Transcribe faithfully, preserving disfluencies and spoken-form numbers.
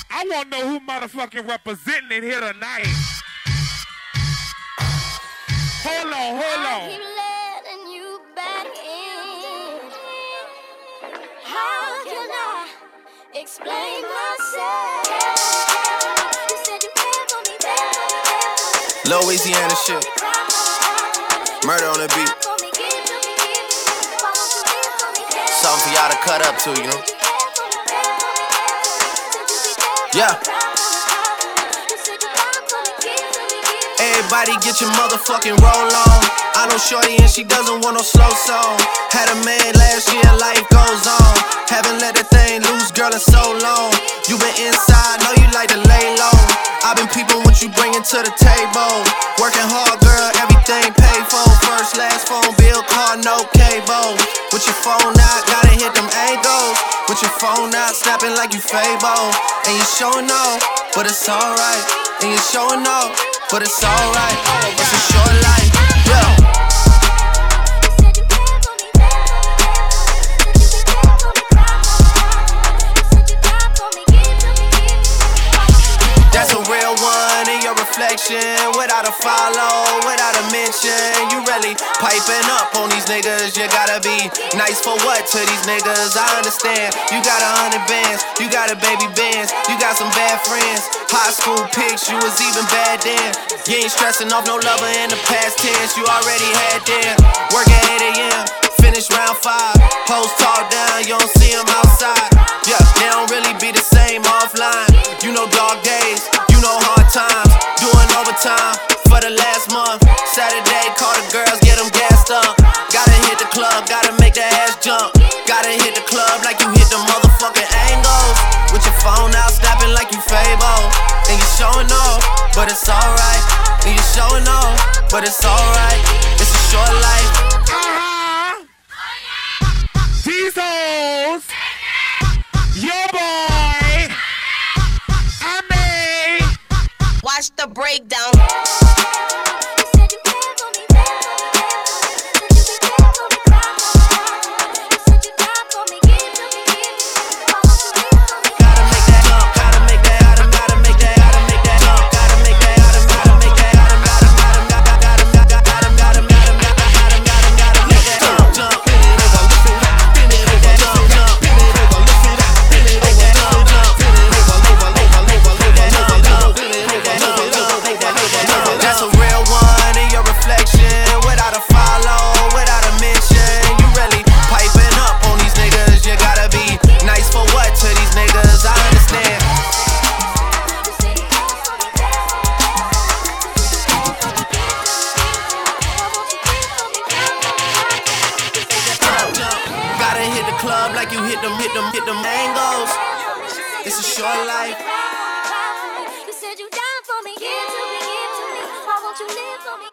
I want to know who motherfucking representing it here tonight. Hold on, hold on. I keep letting you back in. How can I explain myself? You said you cared for me, cared for me, cared for me. Louisiana shit. Murder on the beat. Something for y'all to cut up to, you know? Yeah. Everybody get your motherfucking roll on. I know shorty and she doesn't want no slow song. Had a man last year, life goes on. Haven't let that thing loose, girl, in so long. You been inside, know you like to lay low. I've been peeping what you bringing to the table. Working hard, girl, everything paid for. First, last phone bill, car, no cable. With your phone out, gotta hit them angles. With your phone out, snapping like you Fable. And you showing off, but it's alright. And you showing off, but it's alright. It's a short life, yeah. That's a real one in your reflection. Without a follow, without a mention. You really piping up on these niggas. You gotta be nice for what to these niggas? I understand. You got a hundred bands, you got a baby bands, you got some bad friends. High school pics, you was even bad then. You ain't stressing off no lover in the past tense. You already had them. Work at eight a.m., finish round five. Hoes talk down, you don't see them outside. Yeah, they don't really be the same offline. You know dog days, you know hard times. Doing overtime for the last month. Saturday, call the girls, get them gassed up. Gotta hit the club, gotta make the ass jump. Gotta hit the club like you hit the motherfucking angles. With your phone out, snapping like you Fable. And you showing off, but it's alright. And you showing off, but it's alright. It's a short life. Uh-huh. These hoes. Your boy. I may. Watch the breakdown. Club like you hit them, hit them, hit them angles. It's a short life. You said you died for me, give to me, give to me. Why won't you live for me?